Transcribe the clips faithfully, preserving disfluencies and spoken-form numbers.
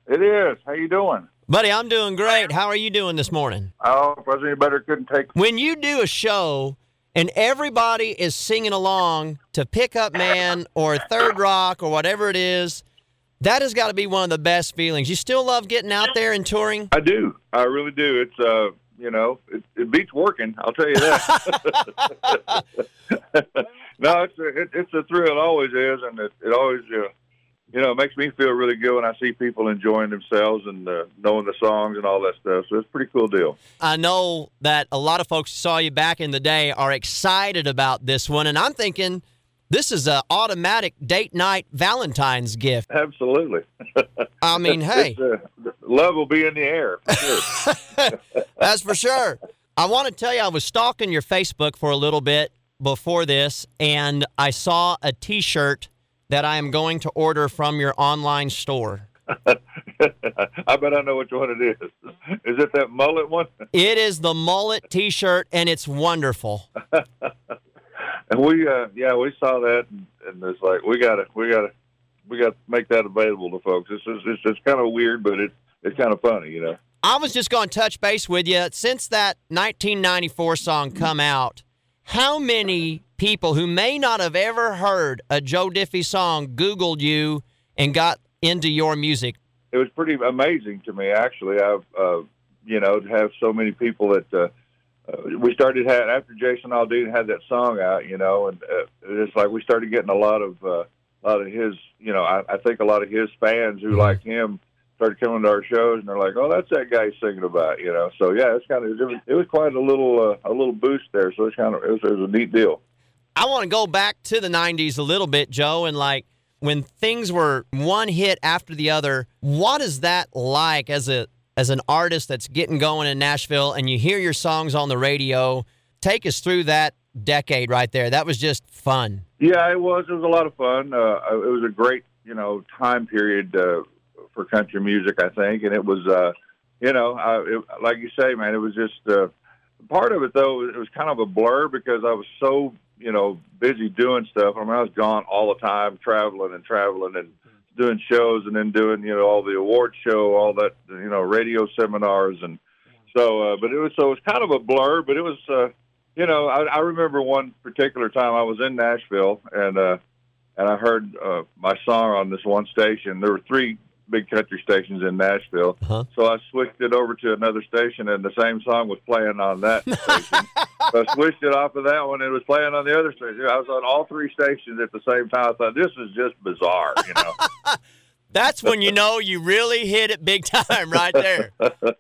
It is. How you doing? Buddy, I'm doing great. How are you doing this morning? Oh, if I was any better, couldn't take. When you do a show and everybody is singing along to Pickup Man or Third Rock or whatever it is, that has got to be one of the best feelings. You still love getting out there and touring? I do. I really do. It's, uh, you know, it, it beats working. I'll tell you that. No, it's a, it, it's a thrill. It always is, and it, it always, uh, you know, it makes me feel really good when I see people enjoying themselves and uh, knowing the songs and all that stuff. So it's a pretty cool deal. I know that a lot of folks who saw you back in the day are excited about this one, and I'm thinking this is an automatic date night Valentine's gift. Absolutely. I mean, hey. Uh, love will be in the air, for sure. That's for sure. I want to tell you, I was stalking your Facebook for a little bit before this, and I saw a T-shirt that I am going to order from your online store. I bet I know which one it is. Is it that mullet one? It is the mullet T-shirt, and it's wonderful. And we, uh, yeah, we saw that, and, and it's like we gotta, we gotta, we gotta make that available to folks. It's it's, it's, it's kind of weird, but it's it's kind of funny, you know. I was just going to touch base with you. Since that nineteen ninety-four song come out, how many people who may not have ever heard a Joe Diffie song Googled you and got into your music? It was pretty amazing to me, actually. I've, uh, you know, to have so many people that uh, uh, we started had after Jason Aldean had that song out, you know, and uh, it's like we started getting a lot of uh, a lot of his, you know, I, I think a lot of his fans who like him started coming to our shows, and they're like, "Oh, that's that guy he's singing about," you know. So yeah, it's kind of it was, it was quite a little uh, a little boost there. So it's kind of it was, it was a neat deal. I want to go back to the nineties a little bit, Joe, and like when things were one hit after the other. What is that like as a as an artist that's getting going in Nashville, and you hear your songs on the radio? Take us through that decade right there. That was just fun. Yeah, it was. It was a lot of fun. Uh, it was a great, you know, time period. Uh, for country music, I think. And it was, uh, you know, uh, it, like you say, man, it was just, uh, part of it though, it was kind of a blur because I was so, you know, busy doing stuff. I mean, I was gone all the time, traveling and traveling and doing shows and then doing, you know, all the award show, all that, you know, radio seminars. And so, uh, but it was, so it was kind of a blur, but it was, uh, you know, I, I remember one particular time I was in Nashville and, uh, and I heard, uh, my song on this one station. There were three big country stations in Nashville. Uh-huh. So I switched it over to another station, and the same song was playing on that station. So I switched it off of that one, and it was playing on the other station. I was on all three stations at the same time. I thought, this is just bizarre, you know. That's when you know you really hit it big time right there.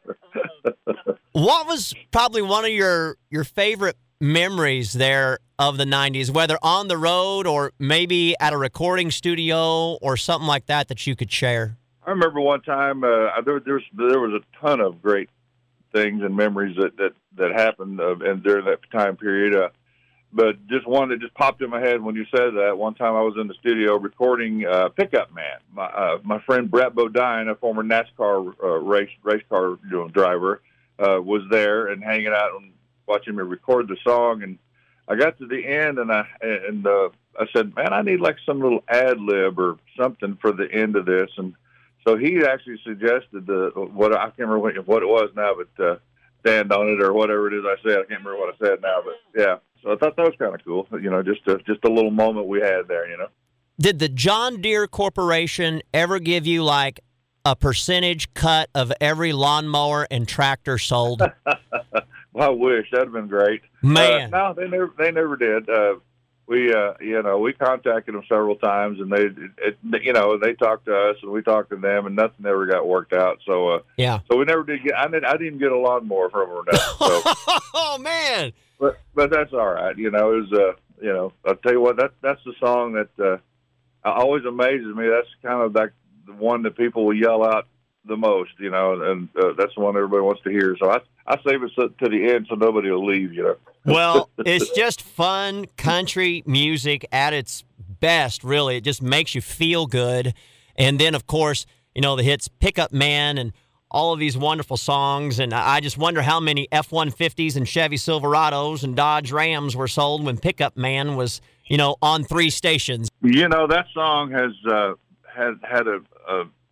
What was probably one of your, your favorite memories there of the nineties, whether on the road or maybe at a recording studio or something like that that you could share? I remember one time uh, there, there was there was a ton of great things and memories that that, that happened uh, and during that time period. Uh, but just one that just popped in my head when you said that. One time I was in the studio recording uh, Pickup Man. My uh, my friend Brett Bodine, a former NASCAR uh, race race car you know, driver, uh, was there and hanging out and watching me record the song. And I got to the end and I and uh, I said, "Man, I need like some little ad lib or something for the end of this." And so he actually suggested the what I can't remember what, what it was now, but uh, stand on it or whatever it is I said. I can't remember what I said now, but yeah. So I thought that was kind of cool, you know, just a, just a little moment we had there, you know. Did the John Deere Corporation ever give you like a percentage cut of every lawnmower and tractor sold? Well, I wish that'd have been great. Man, uh, no, they never they never did. Uh, We, uh, you know, we contacted them several times, and they, it, you know, they talked to us, and we talked to them, and nothing ever got worked out. So, uh, yeah. So we never did get. I didn't, I didn't get a lawnmower from them or nothing. So. Oh man! But but that's all right. You know, it was, uh, you know, I'll tell you what, that that's the song that uh, always amazes me. That's kind of like the one that people will yell out the most. You know, and uh, that's the one everybody wants to hear. So I I save it to the end so nobody will leave. You know. Well, it's just fun country music at its best, really. It just makes you feel good. And then, of course, you know, the hits Pickup Man and all of these wonderful songs. And I just wonder how many F one fifties and Chevy Silverados and Dodge Rams were sold when Pickup Man was, you know, on three stations. You know, that song has uh, had, had a, a,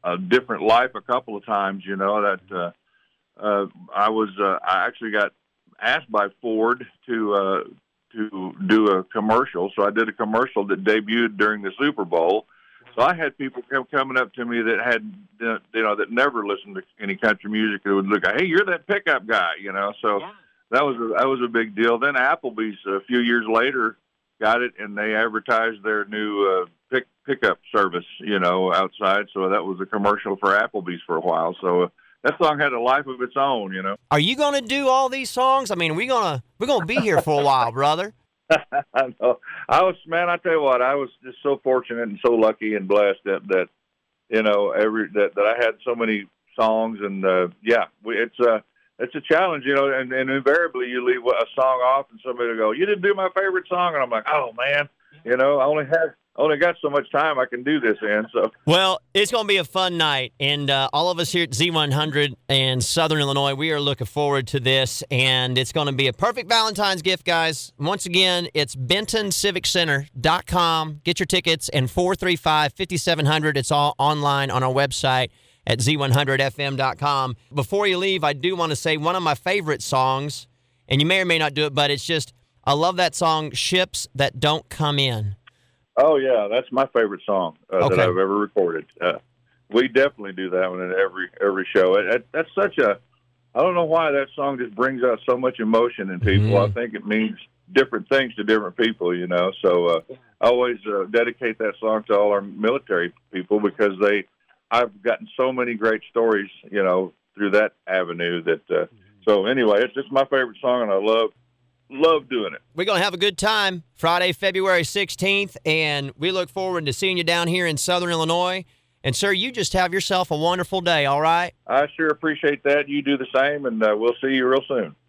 a different life a couple of times. You know that uh, uh, I was uh, I actually got asked by Ford to uh, to do a commercial, so I did a commercial that debuted during the Super Bowl. So I had people come, coming up to me that had, you know, that never listened to any country music. That would look, hey, you're that pickup guy, you know. So yeah. that was a, that was a big deal. Then Applebee's a few years later got it, and they advertised their new uh, pick pickup service, you know, outside. So that was a commercial for Applebee's for a while. So uh, that song had a life of its own, you know. Are you going to do all these songs? I mean, we gonna we're gonna be here for a while, brother. I know. I was, man, I tell you what, I was just so fortunate and so lucky and blessed that, that you know, every that, that I had so many songs. And, uh, yeah, we, it's, a, it's a challenge, you know, and, and invariably you leave a song off and somebody will go, you didn't do my favorite song. And I'm like, oh, man, you know, I only have only got so much time I can do this in. So well, it's going to be a fun night, and uh, all of us here at Z one hundred and Southern Illinois, we are looking forward to this, and it's going to be a perfect Valentine's gift, guys. Once again, it's benton civic center dot com. Get your tickets, and four three five, five seven zero zero. It's all online on our website at Z one hundred F M dot com. Before you leave, I do want to say one of my favorite songs, and you may or may not do it, but it's just, I love that song, Ships That Don't Come In. Oh, yeah, that's my favorite song uh, okay. that I've ever recorded. Uh, we definitely do that one in every every show. It, it, that's such a, I don't know why that song just brings out so much emotion in people. Mm-hmm. I think it means different things to different people, you know. So uh, I always uh, dedicate that song to all our military people because they, I've gotten so many great stories, you know, through that avenue that, uh, mm-hmm. so anyway, it's just my favorite song, and I love Love doing it. We're going to have a good time Friday, February sixteenth, and we look forward to seeing you down here in Southern Illinois. And, sir, you just have yourself a wonderful day, all right? I sure appreciate that. You do the same, and uh, we'll see you real soon.